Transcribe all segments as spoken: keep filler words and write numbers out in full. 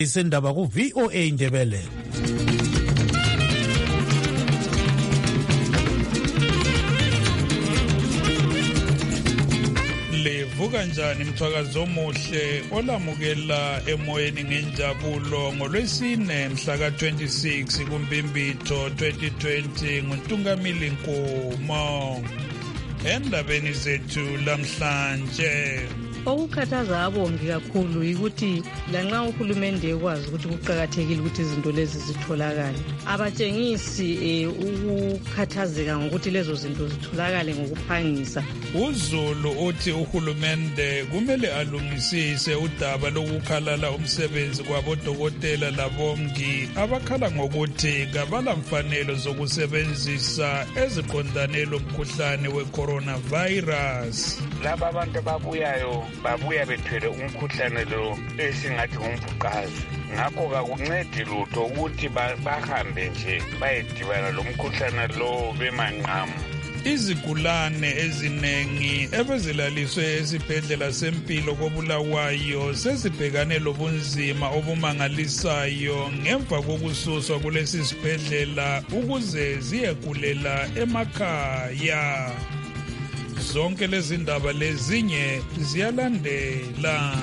Isindaba ku V O A Ndebele. Levuka njani mthwakazo omuhle olamukela emoyeni ngenjabulo ngolwesine mhla ka twenty-six kuMbimbitho twenty twenty nguNtungamili Nkomo. Endabeni zethu lamhlanje okukhathaza abongi kakhulu ukuthi lanxa uhulumende ekwazi ukuthi kuqakathekile ukuthi izinto lezi zitholakale abatshengisi ukukhathazeka ngokuthi lezo zinto zitholakale ngokuphangisa. uZulu uthi uhulumende kumele alungisise udaba lokukhalala umsebenzi kwabodokotela labongi abakhala ngokuthi kabala mfanelo zokusebenzisa eziqondane lomkhuhlane we-coronavirus. Laba abantu ababuyayo babuya bethwele umkhuhlane lo esingathi ngumbhuqazi, ngakho kakuncedi lutho ukuthi bahambe nje bayedibana lo mkhuhlane lo bemanqamu. Izigulane ezinengi ebezilaliswe esibhedlela sempilo koBulawayo sezibhekane lobunzima obumangalisayo ngemva kokususwa kulesi sibhedlela ukuze ziyegulela emakhaya. Zonke lezi ndaba lezinye ziyalandela.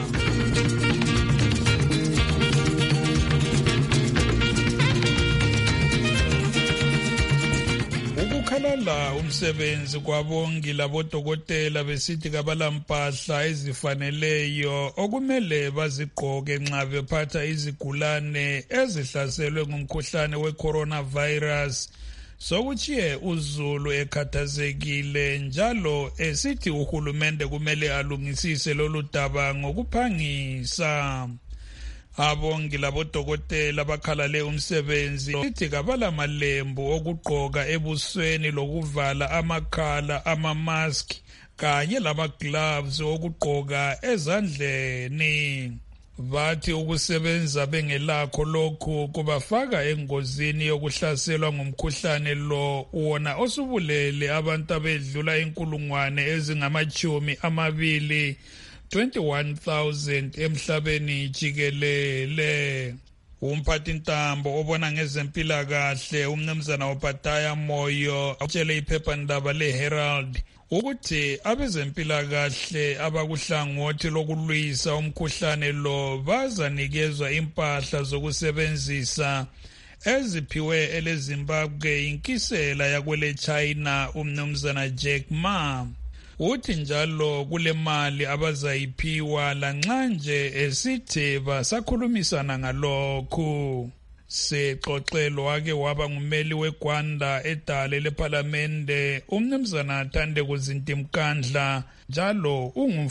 Ukukhalala umsebenzi kwabongi labodokotela besithi kabalampahla ezifaneleyo okumele bazigqoke nxa bephatha izigulane ezihlaselwe ngumkhuhlane we-coronavirus. Sokuchiye uZulu ekhathazekile njalo esithi uhulumende kumele alungisise lolu daba ngokuphangisa. Abongi labodokotela bakhalale umsebenzi sithi kabala malembu okugqoka ebusweni lokuvala amakhala ama-mask kanye lama-gloves okugqoka ezandleni. Bathi ukusebenza bengelakho lokhu kubafaka engozini yokuhlaselwa ngumkhuhlane lo wona osubulele abantu abedlula inkulungwane ezingamachumi amabili twenty-one thousand emhlabeni jikelele. Umphathi ntambo obona ngezempilakahle umnumzana Obadiah Moyo utshele iphephandaba leHerald ukuthi abezempilakahle abakuhlangothi lokulwisa umkhuhlane lo bazanikezwa impahla zokusebenzisa eziphiwe eleZimbabwe inkisela yakwele China umnumzana Jack Ma. Uthi njalo kule mali abazayiphiwa lanxa nje esithi basakhulumisana ngalokhu. Sexoxelo wake waba ngumeli weGwanda edale lePhalamende umnumzana Thande Kuzintimkandla njalo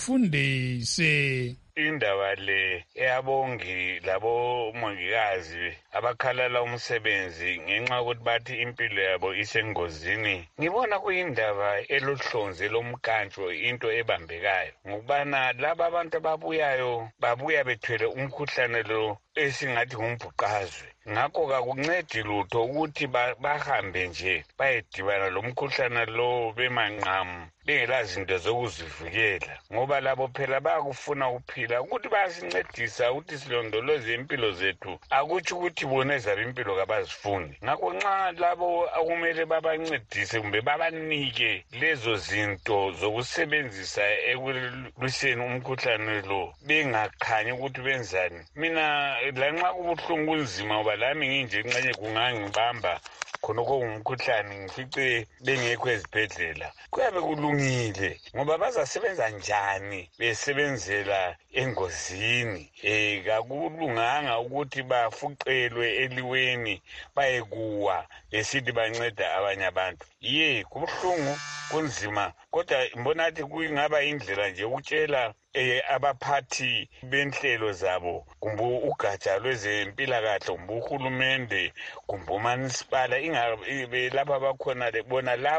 ungumfundisi. Indaba le eyabongi labo mongikazi abakhalala umsebenzi ngenxa yokuthi bathi impilo yabo isengozini, ngibona kuyindaba elohlonze lomkantsho, into ebambekayo ngokubana laba abantu ababuyayo babuya bethwele umkhuhlane lo esingathi ngumbhuqazwe. Ngakho kakuncedi lutho ukuthi bahambe nje bayedibana lo mkhuhlane lo bemanqamu bengela zinto zokuzivikela, ngoba labo phela bayakufuna ukuphila, ukuthi bayasincedisa ukuthi silondoloze impilo zethu, akutsho ukuthi bona ezabo impilo kabazifuni. Ngakho nxa labo akumele babancedise kumbe babanike lezo zinto zokusebenzisa ekulwiseni umkhuhlane lo bengakhanyi ukuthi benzani, mina lanxa kubuhlungu kunzima ngoba lami nginje nxenye kungangibamba khonokho ngumkhuhlane ngifice bengekho ezibhedlela, kuyabe kulungile ngoba bazasebenza njani besebenzela engozini. Eh kakulunganga ukuthi bafuqelwe eliweni bayekuwa besithi banceda abanye abantu. Ye kubuhlungu kunzima, kodwa mbonathi kuyingaba indlela nje ukutshela eh abaphathi benhlelo zabo kumbe ugatsha lwezempilakahle kumbe uhulumende kumbe umanisipala ingabe lapha bakhona bona labo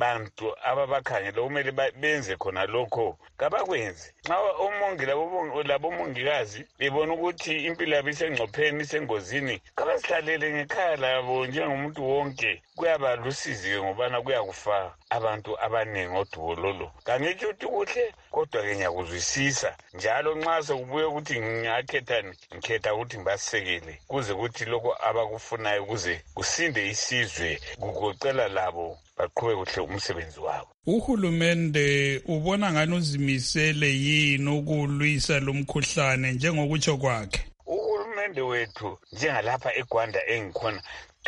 bantu ababakhangela kumele benze khona lokho kabakwenzi. Nxa omongi labomongikazi bebona ukuthi impilo yabo isengcopheni isengozini kabasihlalele ngekhaya labo njengomuntu wonke. Kuyaba lusizi ngobana kuyakufa abantu abanengi odubololo. Kangithi ukuthi kuhle kodwa ke ngiyakuzwisisa njalo nxa sekubuye ukuthi ngiyakhethani ngikhetha ukuthi ngibasekele kuze kuthi lokho abakufunayo kuze kusinde isizwe kugoqela labo baqhube kuhle umsebenzi wabo. Uhulumende ubona ngani uzimisele yini ukulwisa lo mkhuhlane njengokutsho kwakhe? Uhulumende wethu njengalapha eGwanda engikhona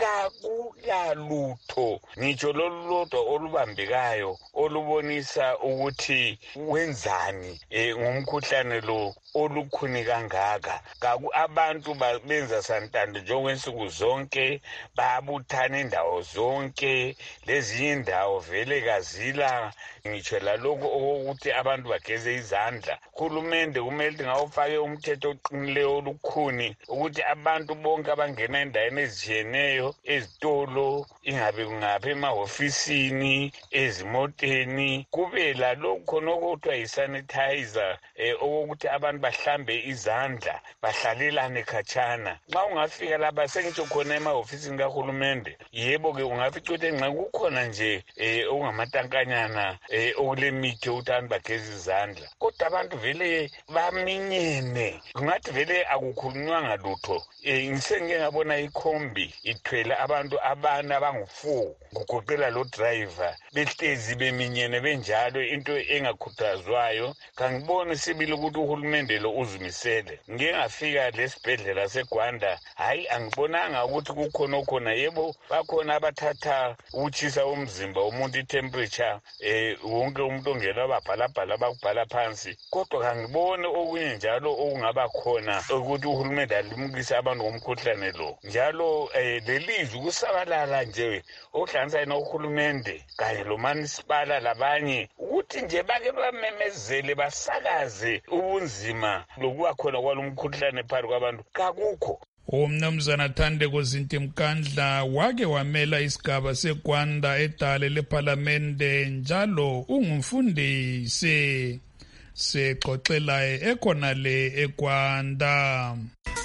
kakulalutho ngitsho lolulodwa olubambekayo olubonisa ukuthi wenzani eh, ngomkhuhlane lo olukhuni kangaka. Kaku abantu benza santando njengokwensuku zonke babuthana indawo zonke lezi indawo vele kazila ngitsho laloko ukuthi abantu bageze izandla. Uhulumende kumele ngawufake umthetho oqinileyo olukhuni ukuthi abantu bonke abangena endaweni ezitshiyeneyo ezitolo ingabe kungaphi emahofisini ezimoteni kube lalokho khona okuthiwa yisanitizer eh, okokuthi abantu bahlambe izandla bahlalelane khatshana. Nxa ungafika lapha sengitsho khona emahofisini kahulumende yebo ke ungafica ukuthi nxa kukhona nje eh, okungamatankanyana eh, okulemithi ukuthi abantu bageze izandla kodwa abantu vele baminyene kungathi vele akukhulunywanga lutho. Eh, ngisengike ngabona ikhombi ithwele abantu abana abangu-four kugoqela lo driver behlezi beminyene benjalo into engakhuthazwayo. Kangiboni sibili ukuthi uhulumende lo uzimisele. Ngike ngafika lesibhedlela seGwanda hayi angibonanga ukuthi kukhona okhona. Yebo bakhona abathatha ukutshisa umzimba umuntu i-temperature eh wonke umuntu ongena babhalabhala bakubhala phansi kodwa kangiboni okunye njalo okungaba khona ukuthi uhulumende alimukise abantu ngomkhuhlane lo. Njalo eh lelizwi kusabalala nje okuhlanganisa nohulumende kanye lo municipal labanye ukuthi nje bake bamemezele basakaze ubunzima lokuba khona kwalomkhuhlane phakathi kwabantu kakukho. Umnumzana Thandeko Zintimkandla wake wamela isigaba seGwanda edale leParlamente njalo ungumfundisi sexoxela ekhona le eGwanda.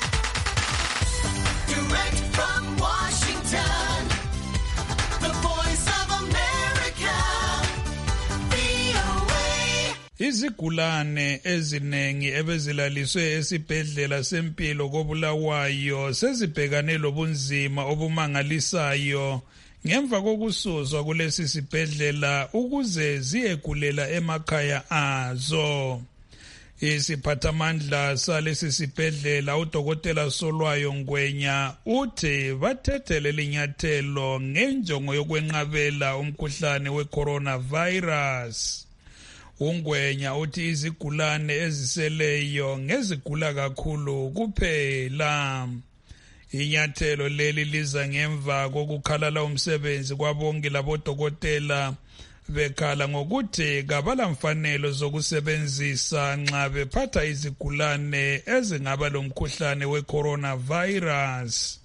Izigulane ezinengi ebezilaliswe esibhedlela sempilo koBulawayo sezibhekane lobunzima obumangalisayo ngemva kokususwa kulesi sibhedlela ukuze ziyegulela emakhaya azo. Isiphathamandla salesi sibhedlela uDokotela Solwayo Ngwenya uthi bathethe linyathelo ngenjongo yokwenqabela umkhuhlane weCoronavirus. Ungwenya uthi izigulane eziseleyo ngezigula kakhulu kuphela. Inyathelo leli liza ngemva kokukhalala umsebenzi kwabonke labodokotela bekhala ngokuthi kabala mfanelo zokusebenzisa nxa bephatha izigulane ezingaba lomkhuhlane weCoronavirus.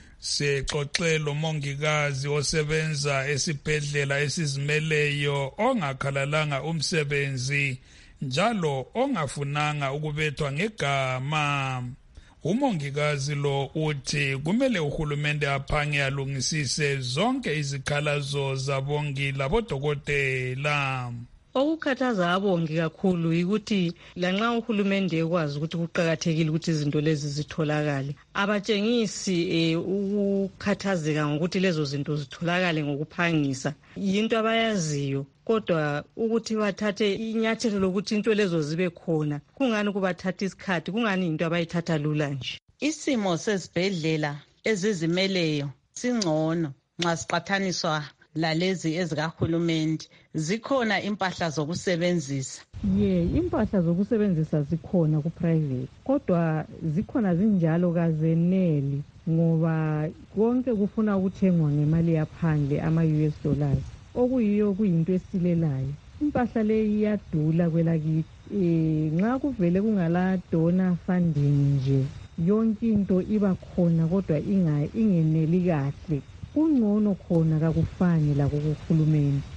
Sexoxelo mongikazi osebenza esibhedlela esizimeleyo ongakhalalanga umsebenzi njalo ongafunanga ukubethwa ngegama. Umongikazi lo uthi kumele uhulumende aphange alungisise zonke izikhalazo zabongi labodokotela. Okukhathaza abongi kakhulu ukuthi lanxa uhulumende ekwazi ukuthi kuqhakathekile ukuthi izinto lezi zitholakale abatshengisi eh, ukukhathazeka ngokuthi lezo zinto zitholakale ngokuphangisa yinto abayaziyo kodwa ukuthi bathathe inyathelo lokuthi into lezo zibe khona kungani kubathatha isikhathi kungani into abayithatha lula nje. Isimo sezibhedlela ezizimeleyo singcono nxa siqathaniswa lalezi ezikahulumende. Zikhona impahla zokusebenzisa. Ye, impahla zokusebenzisa zikhona ku private. Kodwa zikhona zinjalo kazeneli ngoba konke kufuna ukuthengwa ngemali yaphandle ama U S dollars. Okuyiyo kuyinto esilelayo. Impahla le iyadula kwelakithi. Eh nxa kuvele kungala donor funding nje yonke into iba khona kodwa inga ingeneli kahle. Kungcono khona kakufani la kuhulumeni.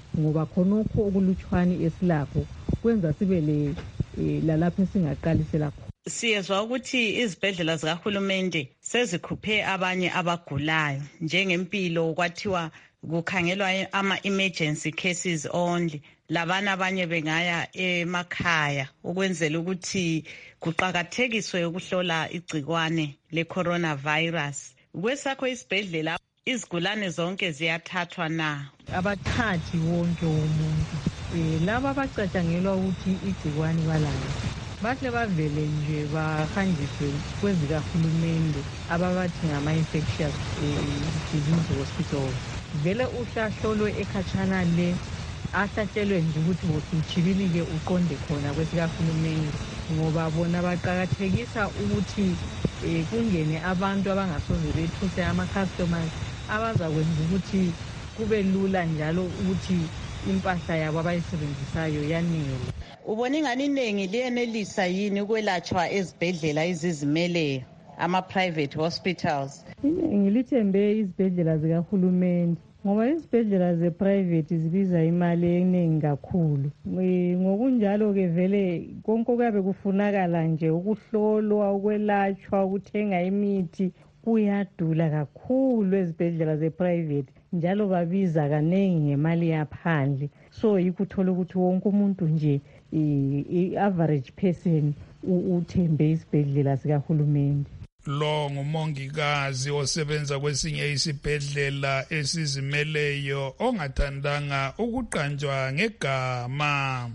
ngoba khonokho okulutshwane esilakho kwenza sibe le lalapho esingaqalisela khona. Siyezwa ukuthi izibhedlela zikahulumende sezikhuphe abanye abagulayo njengempilo kwathiwa kukhangelwa ama-emergency cases only, labana abanye bengaya emakhaya ukwenzela ukuthi kuqakathekiswe ukuhlola igcikwane le-coronavirus. Kwesakho isibhedlela izigulane zonke ziyathathwa na? Abathathi wonke umuntu. Um laba abacatshangelwa ukuthi igcikwane balayo bahle bavele nje bahanjiswe kwezikahulumende ababathi ngama-infectious disease hospital. Vele uhlahlolwe ekhatshana le ahlatshelwe nje ukuthi usuchibilike uqonde khona kwesikahulumende, ngoba bona baqakathekisa ukuthi um kungene abantu abangasoze bethuse ama-customers abazakwenza ukuthi kube lula njalo ukuthi impahla yabo abayisebenzisayo yanele. Ubona ingani iningi liyenelisa yini ukwelatshwa ezibhedlela izizimeleyo, ama-private hospitals? Iningi lithembe izibhedlela zikahulumende ngoba izibhedlela ze-private zibiza imali eningi kakhulu. Ngokunjalo-ke vele konke kuyabe kufunakala nje ukuhlolwa, ukwelatshwa, ukuthenga imithi kuyadula kakhulu ezibhedlela ze-private, njalo babiza kaningi ngemali yaphandle. So yikho uthola ukuthi wonke umuntu nje i-average person uthembe isibhedlela sikahulumende. Lo ngumongikazi osebenza kwesinye isibhedlela esizimeleyo ongathandanga ukuqanjwa ngegama.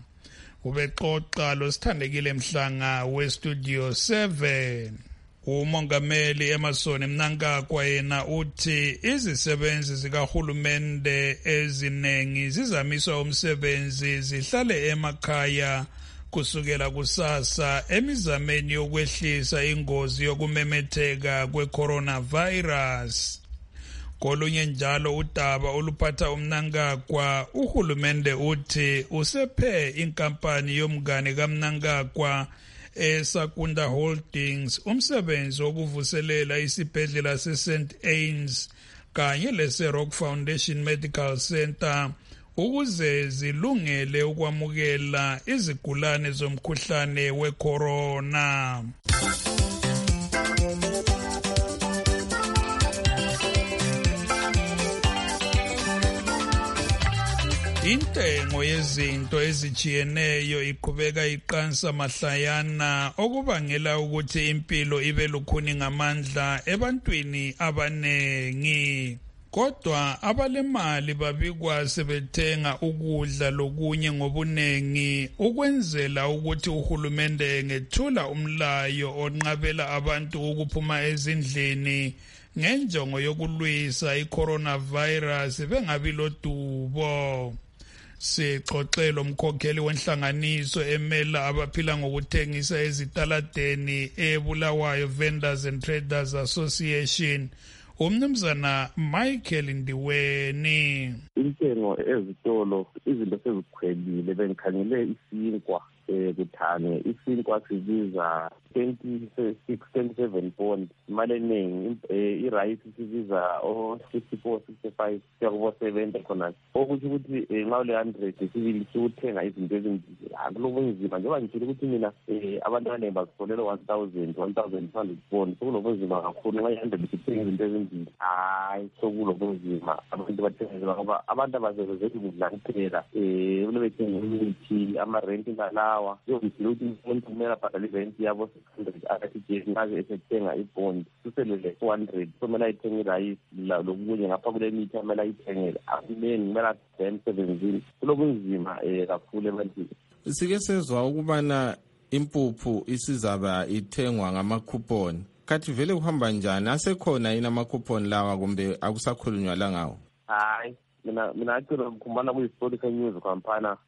Ubexoxa losithandekile Mhlanga weStudio seven. Umongameli Emerson Mnangagwa yena uthi izisebenzi zikahulumende ezinengi zizamiswa umsebenzi zihlale emakhaya kusukela kusasa emizameni yokwehlisa ingozi yokumemetheka kwe-coronavirus. Kolunye njalo udaba oluphatha uMnangagwa, uhulumende uthi usephe inkampani yomngane kaMnangagwa eSakunda Holdings umsebenzi wokuvuselela isibhedlela se-Saint Anne's kanye lese-Rock Foundation Medical Center ukuze zilungele ukwamukela izigulane zomkhuhlane we-corona. Intengo yezinto ezijiyeneyo iqhubeka iqansa mahlayana okubangela ukuthi impilo ibe lukhuni ngamandla ebantwini abanengi. Kodwa abalemali babikwa sebethenga ukudla lokunye ngobunengi ukwenzela ukuthi uhulumende ngethula umlayo onqabela abantu ukuphuma ezindlini ngenjongo yokulwisa i-coronavirus bengabi lodubo. Sixoxela umkhokheli wenhlanganiso emela abaphila ngokuthengisa ezitaladeni eBulawayo Vendors and Traders Association, umnumzana Michael Ndiweni. Intengo ezitolo izinto sezikhwelile, bengikhangele isinkwa eh kuthane isinkwa sibiza twenty-six twenty-seven pound imali eningi, i-rice sibiza o sixty-four sixty-five kuya seventy khona, okuthi ukuthi nxa ule one hundred sibili suthenga izinto ezimbili akulobunzima njengoba ngitshela ukuthi mina abantu abaningi bazitholela one thousand one thousand two hundred pound sokulobunzima kakhulu nxa i-one hundred sithenga izinto ezimbili. Hayi sokulobunzima abantu bathenga ngoba abantu abazebezeli ukudla kuphela um ule bethenga imithi ama-rent ngalawa yokugcina ukuthi umuntu kumele abhadale i-rent yabo six hundred akathi jesi ngaze esethenga ibond suselele four hundred kumele ayithenge irayisi lokunye ngapha kule mithi amele ayithengele akuningi kumele adle emsebenzini kulobunzima um kakhulu ebantwini. Sike sezwa ukubana impuphu isizaba ithengwa ngama-coupon. Kathi vele kuhamba njani? Asekhona yini ama-coupon lawa kumbe akusakhulunywa la ngawo? Hayi mina mina actually ngikhumbana kuyi-historical news kwampana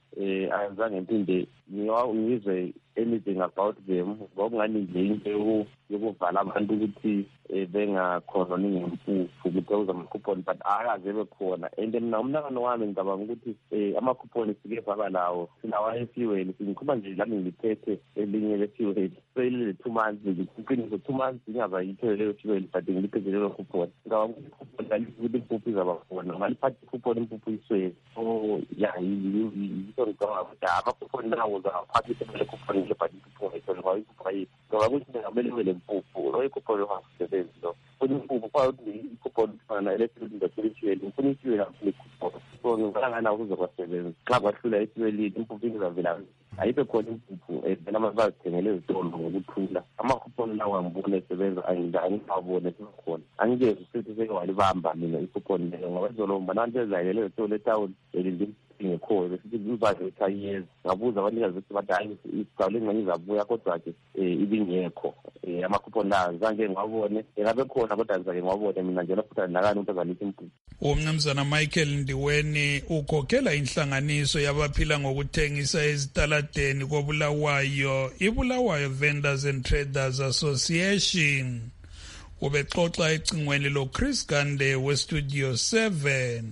eh azange ngiphinde ngizwe anything about them ngokungani nje into yokuvala abantu ukuthi bengakhona ngempuphu ukuthi uzamakhuponi but akaze bekhona and mina umnakano wami ngicabanga ukuthi amakhuponi sike faka lawo sinawa efuel singikhuma nje lami ngiphethe elinye lefuel sele two months ngiqinisa two months ngaba yithele leyo fuel but ngiphethe leyo khuponi ngicabanga ukuthi ukuthi impuphu izaba khona ngaliphathi khuponi impuphu iswe oh ya yito ngicabanga ukuthi amakhuponi nawo uzaphathi leyo khuponi but impuphu iswe ngoba impuphu ayi ngoba ukuthi ngamele le mpuphu lo ikupho lo hasebenzi lo impuphu kwa ikupho fana electric industry ufuna isiwe lapho so ngizalana ukuzokusebenza xa kwahlula isiweli impuphu ingazavela ayibe khona impuphu evela amazithengele ezitolo ngokuthula amakhuponi lawo ngibone esebenza angingabone sikhona angike sithi sekwalibamba mina ikuponi leyo ngoba izolomba nanto ezayele ezitolo etown elindi ngekho besithi uzaze uthayiyeza ngabuza abanikazi ukuthi bathi hayi isicalo engane izabuya kodwa ke ibingekho amakhuponi la zange ngwabone ngabe khona kodwa zange ngwabone mina nje lapho nakani ukuthi azalisa impuphu. Umnumzana Michael Ndiweni ukhokhela inhlanganiso yabaphila ngokuthengisa ezitaladeni kobulawayo iBulawayo Vendors and Traders Association. Ubexoxa ecingweni lo Chris Gande we Studio seven.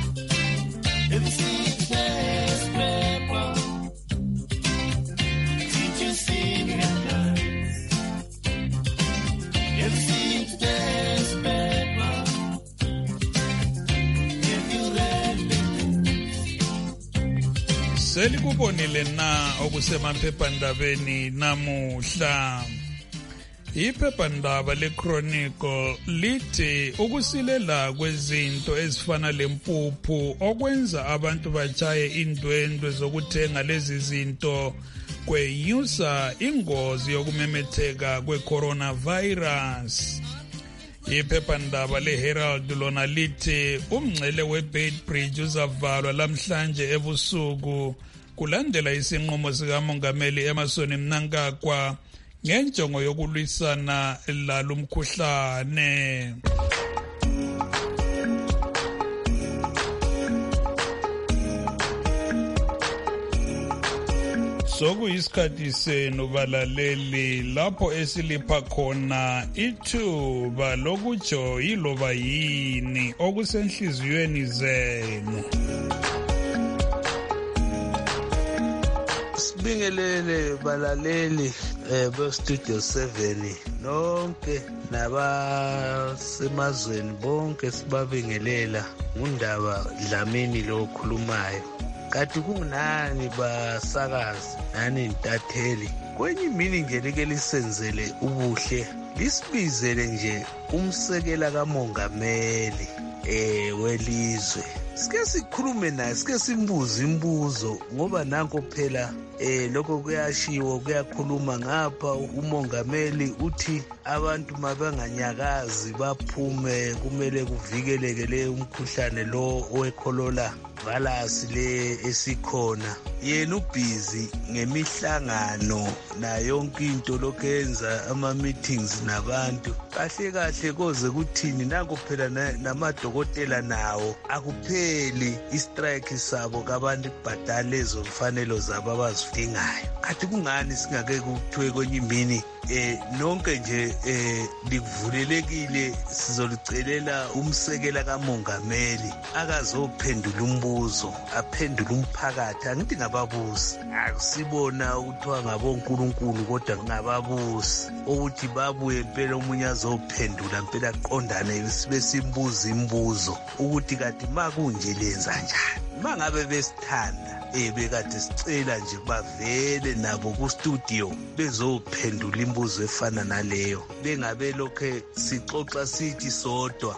Selikubonile na okusemaphephandabeni namuhla. Iphephandaba leChronicle lithi ukusilela kwezinto ezifana lempuphu okwenza abantu bachaye indwendwe zokuthenga lezi zinto kwenyusa ingozi yokumemetheka kwe-coronavirus. Iphephandaba leHerald lona lithi umngcele weBeitbridge uzavalwa lamhlanje ebusuku kulandela isinqumo sikamongameli Emmerson Mnangagwa ngenjongo yokulwisana lalumkhuhlane. Sokuyisikhathi senu balaleli lapho esilipha khona ithuba lokutsho yiloba yini okusenhliziyweni zenu. Sibingelele balaleli be Studio seven nonke nabasemazweni bonke sibabingelela ngundaba Dlamini lo khulumayo. Kati kunani basakazi nani intatheli kwenye imini nje like lisenzele ubuhle lisibizele nje umsekela kamongameli eh welizwe sike sikhulume naye sike simbuze imbuzo ngoba nanko phela eh lokho kuyashiwo kuyakhuluma ngapha umongameli uthi abantu mabanganyakazi baphume kumele kuvikeleke le umkhuhlane lo owekholona virus le esikhona yena ubhizi ngemihlangano na yonke into lokwenza ama meetings nabantu kahle kahle koze kuthini nanko phela namadokotela nawo akupheli istrike sabo kabantu kubhadala lezo mfanelo zabo abazidingayo kathi kungani singake kuthiwe kwenye imini eh nonke nje eh likuvulelekile sizolicelela umsekela kamongameli akazophendula umbuzo aphendula umphakathi angithi ngababusi akusibona ukuthiwa ngabonkulunkulu kodwa ngababusi ukuthi babuye impela omunye azophendula impela aqondane sibe simbuza imbuzo ukuthi kati makunje lenza njani mangabe besithanda eh bekade sicela nje bavele nabo ku studio bezophendula imbuzo efana naleyo bengabe lokho sixoxa sithi sodwa.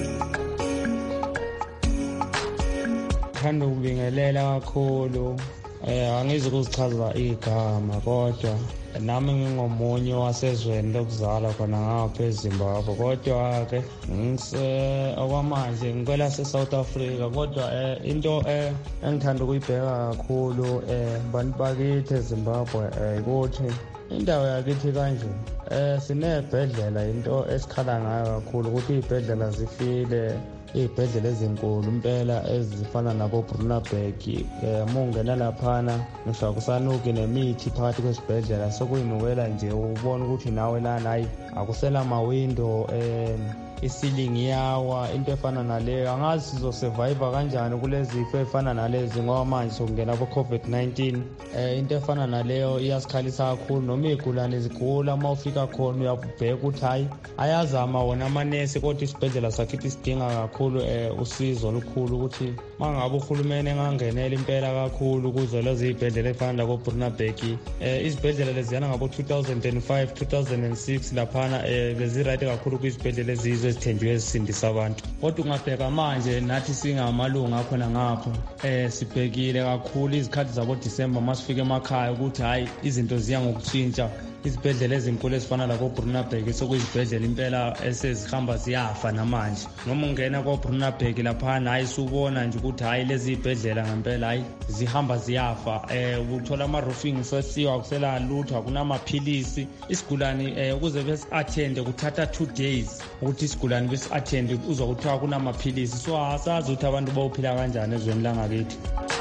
Ngithanda ukubingelela kakhulu eh angizi ukuzichaza igama kodwa nami ngingomunye wasezweni lokuzala khona ngapha eZimbabwe kodwa ke ngise okwamanje ngicela se-South Africa kodwa eh into eh engithanda ukuyibheka kakhulu eh bantu bakithi eZimbabwe ukuthi indawo yakithi kanje eh sinezibhedlela into esikhala ngayo kakhulu ukuthi izibhedlela zifile iy'bhedlela ezinkulu impela ezifana nabo-Brunabberg um mungena laphana ngisho akusanuki nemithi phakathi kwesibhedlela sokuyinukela nje ubona ukuthi nawe lana hayi akusela mawindo um isilingi yawa into efana naleyo angazi sizosurvive kanjani kulezi zifo efana nalezi ngoba manje sokungena ku-covid nineteen um into efana naleyo iyasikhalisa kakhulu noma iy'gulane zigula uma ufika khona uyabheka ukuthi hayi ayazama wona amanesi kodwa isibhedlela sakithi sidinga kakhulu um usizo olukhulu ukuthi uma ngabe uhulumeni engangenela impela kakhulu kuzo lezi iy'bhedlela efana nako-Brunabberg um izibhedlela leziyana ngabo-two thousand five two thousand six laphana um beziright kakhulu kwizibhedlela ezizwe ezithenjiwe ezisindisa abantu kodwa ungabheka manje nathi singamalunga akhona ngapho um sibhekile kakhulu izikhathi zabo-December uma sifike emakhaya ukuthi hhayi izinto ziya ngokushintsha izibhedlela ezinkulu ezifana lako-Brunabberg sokuyizibhedlela impela esezihamba ziyafa namanje noma ungena ko-Brunabberg laphana hhayi subona nje ukuthi hhayi lezi y'bhedlela ngempela hhayi zihamba ziyafa um uthola ama-roofing sesiwa kusela lutho akunamaphilisi isigulane um ukuze besi-athende kuthatha two days ukuthi isigulane besi-athende uzwa kuthiwa kunamaphilisi so asazi ukuthi abantu bawuphila kanjani ezweni langakithi.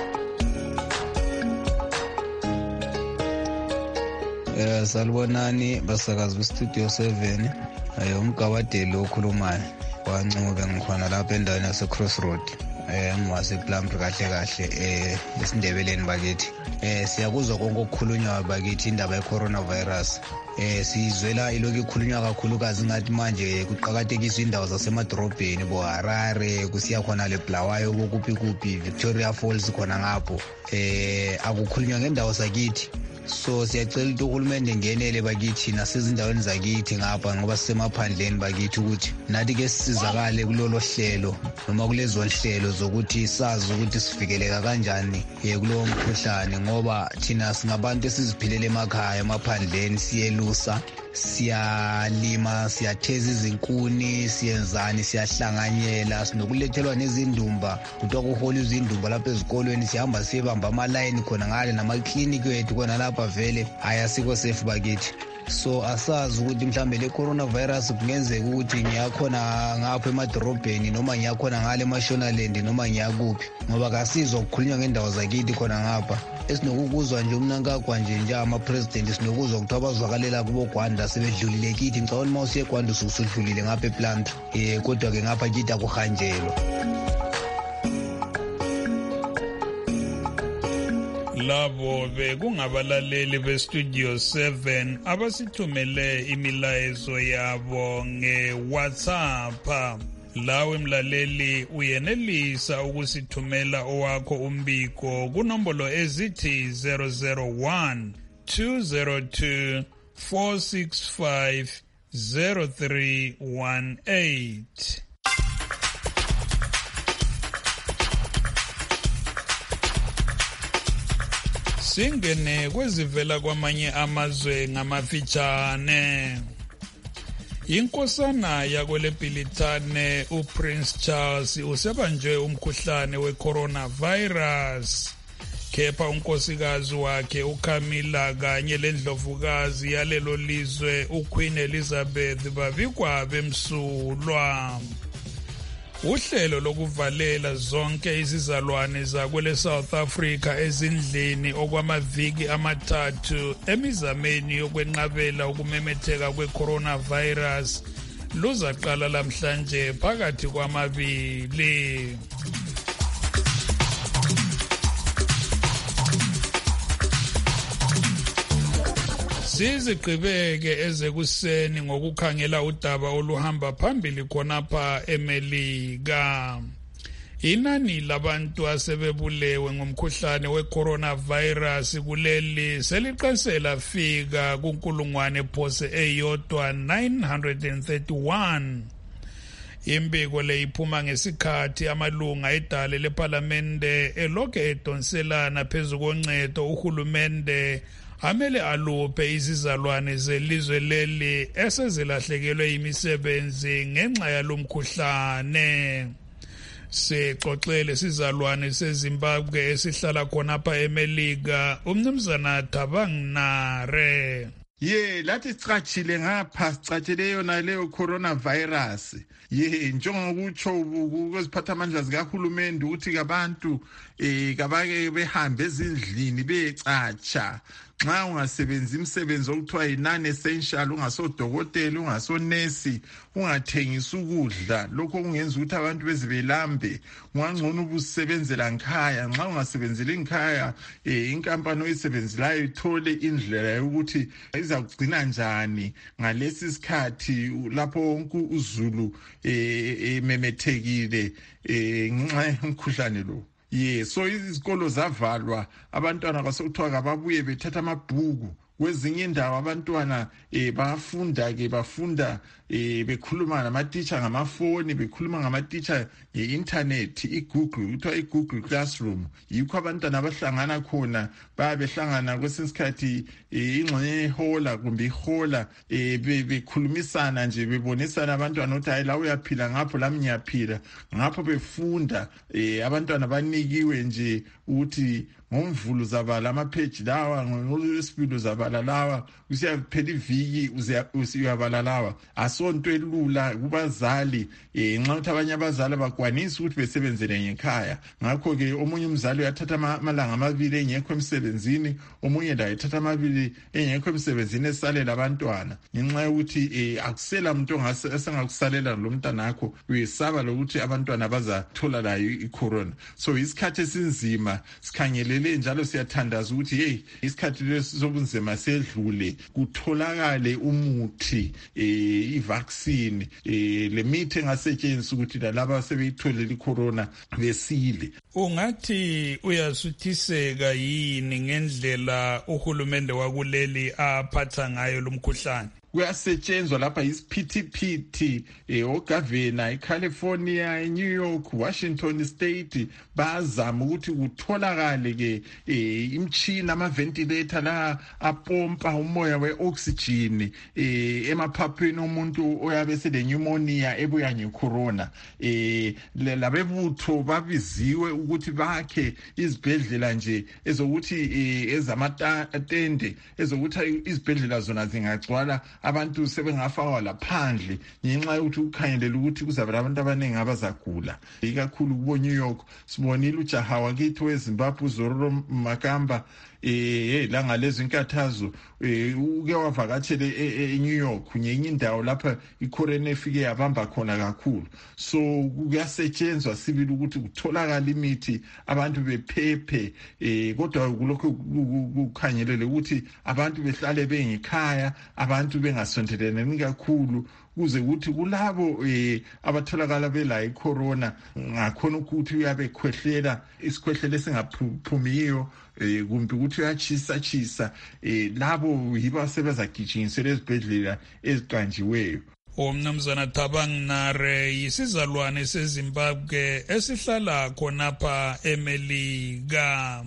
Eh salibonani basakazi bestudio seven eh umgabadeli okhulumayo wancube ngikhona lapha endaweni yase Crossroad eh ngwase Plumber kahle kahle eh esindebeleni bakithi eh siyakuzwa konke okukhulunywa bakithi indaba ye coronavirus eh sizwela iloku ikhulunywa kakhulukazi ngathi manje kuqhakathekiswa indawo zasemadrobheni bo Harare kusiya khona le Bulawayo kokuphi kuphi Victoria Falls khona ngapho eh akukhulunywa ngendawo zakithi. So siyacela ukuthi uhulumende ngenele bakithi nasezindaweni zakithi ngapha ngoba sisemaphandleni bakithi ukuthi nathi ke sisizakale kulolo hlelo noma kulezo hlelo zokuthi sazi ukuthi sivikeleka kanjani kulowo mkhuhlane ngoba thina singabantu esiziphilela emakhaya emaphandleni siyelusa siyalima siyatheza izinkuni siyenzani siyahlanganyela sinokulethelwa nezindumba kuthiwa kuhola izindumba lapha ezikolweni sihamba siyebamba ama-line khona ngale nama-clinic wethu khona lapha vele hayi asikho safe bakithi. So asazi ukuthi mhlambe le coronavirus kungenzeka ukuthi ngiyakhona ngapha emadrobheni noma ngiyakhona ngale eMashonaland noma ngiyakuphi ngoba kasizwa ukukhulunywa ngendawo zakithi khona ngapha esinokukuzwa nje umnankagwa nje nje ama-president sinokuzwa ukuthi abazwakalela kubo Gwanda sebedlulile kithi ngicabona uma usiye eGwanda ususudlulile ngapha ePlant um kodwa-ke ngapha kithi akuhanjelwa. Labo bekungabalaleli bestudio seven abasithumele imilayezo yabo nge-WhatsApp. Lawe mlaleli uyenelisa ukusithumela owakho umbiko kunombolo ezithi zero zero one two zero two four six five zero three one eight. Singene kwezivela kwamanye amazwe ngamafitshane. Inkosana yakwele Bhilithane uPrince Charles usebanjwe umkhuhlane we-coronavirus. Kepha unkosikazi wakhe uCamilla kanye lendlovukazi yalelo lizwe uQueen Elizabeth babikwa bemsulwa. Uhlelo lokuvalela zonke izizalwane zakwele South Africa ezindlini okwamaviki amathathu emizameni yokwenqabela ukumemetheka kwe-coronavirus luzaqala lamhlanje phakathi kwamabili. Sizigqibeke ezekuseni ngokukhangela udaba oluhamba phambili khonapha eMelika. Inani labantu asebebulewe ngomkhuhlane we-coronavirus kuleli seliqese lafika kunkulungwane phose eyodwa nine hundred thirty-one. Imbiko le iphuma ngesikhathi amalunga edale leParlamente elokhe edonselana phezu koncedo uhulumende amele aluphe izizalwane zelizwe leli esezilahlekelwe imisebenzi ngenxa yalomkhuhlane. Sixoxele sizalwane seZimbabwe esihlala khonapha eMelika umnumzana Thabang Nare. ye lathi sicatshile ngapha sicatshele yona leyo coronavirus ye njengokutsho kweziphathamandla zikahulumende ukuthi abantu eh kabake behambe ezindlini becatsha nxa ungasebenzi imisebenzi okuthiwa yi-non-essential ungasodokotela ungasonesi ungathengisa ukudla lokho kungenza ukuthi abantu beze belambe ungangcono ubusebenzela nkhaya nxa ungasebenzeli nkhaya eh inkampani oyisebenzelayo ithole indlela yokuthi izakugcina njani ngalesi sikhathi lapho wonke uzulu eh memethekile eh nxa umkhuhlane lo ye so izikolo zavalwa abantwana basekuthiwa kababuye bethatha amabhuku kwezinye indawo abantwana eh bafunda ke bafunda eh bekhuluma namatitsha ngamafoni bekhuluma ngamatitsha ye-internet i-Google kuthiwa i-Google Classroom yikho abantwana abahlangana khona babehlangana kwesinsikhathi ingxenye ihola kumbe ihola eh bekhulumisana nje bebonisana abantwana ukuthi hayi la uyaphila ngapho lami ngiyaphila ngapho befunda eh abantwana banikiwe nje ukuthi ngomvulo zabala amapage lawa ngolwesibili zabala lawa usiyaphela iviki usiyabala lawa asonto elula kubazali eh nxa ukuthi abanye abazali bakwanisa ukuthi besebenzele ngekhaya ngakho ke omunye umzali uyathatha amalanga amabili engekho emsebenzini omunye la ethatha amabili engekho emsebenzini esalela abantwana ngenxa yokuthi eh akusela umuntu ongasengakusalela lo mntana wakho uyesaba lokuthi abantwana bazathola layo i-corona so isikhathi esinzima sikhangele njalo siyathandaza ukuthi hey isikhathi lesobunzima sedlule kutholakale umuthi eh ivaccine eh le mithi engasetshenziswa ukuthi laba sebeyitholile icorona besile. Ungathi uyasuthiseka yini ngendlela uhulumende wakuleli aphatha ngayo lomkhuhlane? Kuyasetshenzwa lapha isiphithiphithi eh ogavana eCalifornia, eNew York, Washington State bazama ukuthi kutholakale ke eh imchina ama ventilator la apompa umoya weoxygen eh emaphapheni omuntu oyabe sele pneumonia ebuya ngecorona eh labebutho babiziwe ukuthi bakhe izibhedlela nje ezokuthi ezamatende ezokuthi izibhedlela zona zingagcwala abantu sebengafakwa laphandle ngenxa yokuthi ukhangelela ukuthi kuzaba abantu abaningi abazagula ikakhulu kubo New York sibonile ujaha wakithi weZimbabwe uZororo Makamba eh la ngalezo inkathazo uke wavakatshele eNew York ngenye indawo lapha icorona efike yabamba khona kakhulu so kuyasetshenzwa sibili ukuthi kutholakala imithi abantu bephephe eh kodwa kulokho kukhangelele ukuthi abantu behlale bengekhaya abantu bengasondelene kakhulu kuze ukuthi kulabo eh abatholakala bela icorona ngakhona ukuthi uyabe khwehlela isikhwehlele singaphumiyo eh kumbe ukuthi uyachisa chisa eh labo yiba sebezagijinyisela ezibhedlela eziqanjiweyo. Umnumzana Thabang Nare yisizalwane seZimbabwe esihlala khonapha eMelika.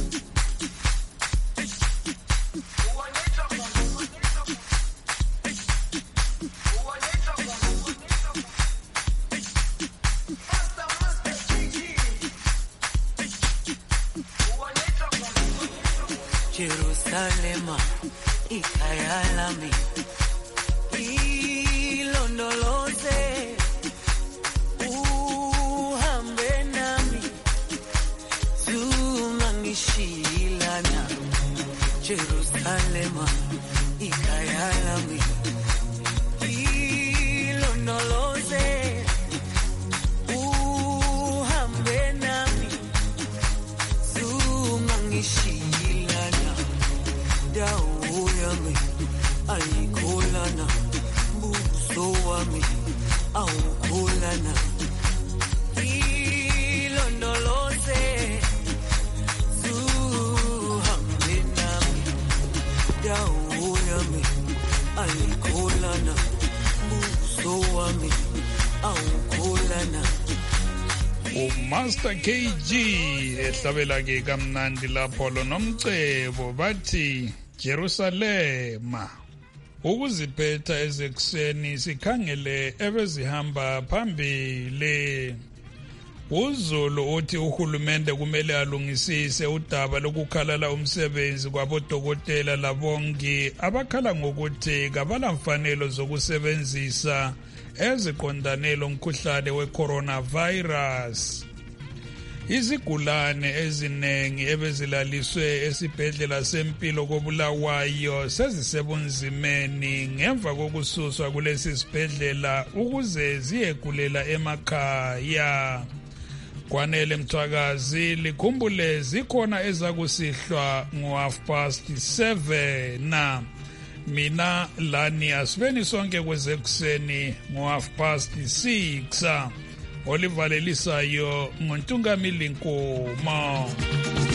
Jerusalema ikhaya lami ilondoloze uhambe nami zungangishilana Jerusalema ikhaya lami ilondoloze uhambe nami zungangishilana dawo yami ayikholana buso wami awukholana ilondoloze zuhambe nami dawo yami ayikholana buso wami awukholana. uMaster K G ehlabela ke kamnandi lapho lo nomcebo bathi Jerusalema ukuziphetha ezekuseni sikhangele ebezihamba phambili uZulu uthi uhulumende kumele alungisise udaba lokukhalala umsebenzi kwabodokotela labongi abakhala ngokuthi kabalamfanelo zokusebenzisa eziqondane lomkhuhlane we-coronavirus. Izigulane eziningi ebezilaliswe esibhedlela sempilo koBulawayo sezisebunzimeni ngemva kokususwa kulesi sibhedlela ukuze ziyegulela emakhaya. Kwanele Mthwakazi likhumbule zikhona ezakusihlwa ngo-half past seven na mina lani asibeni sonke kwezekuseni ngo-half past six. Olivalelisayo ngontungamili Nkomo.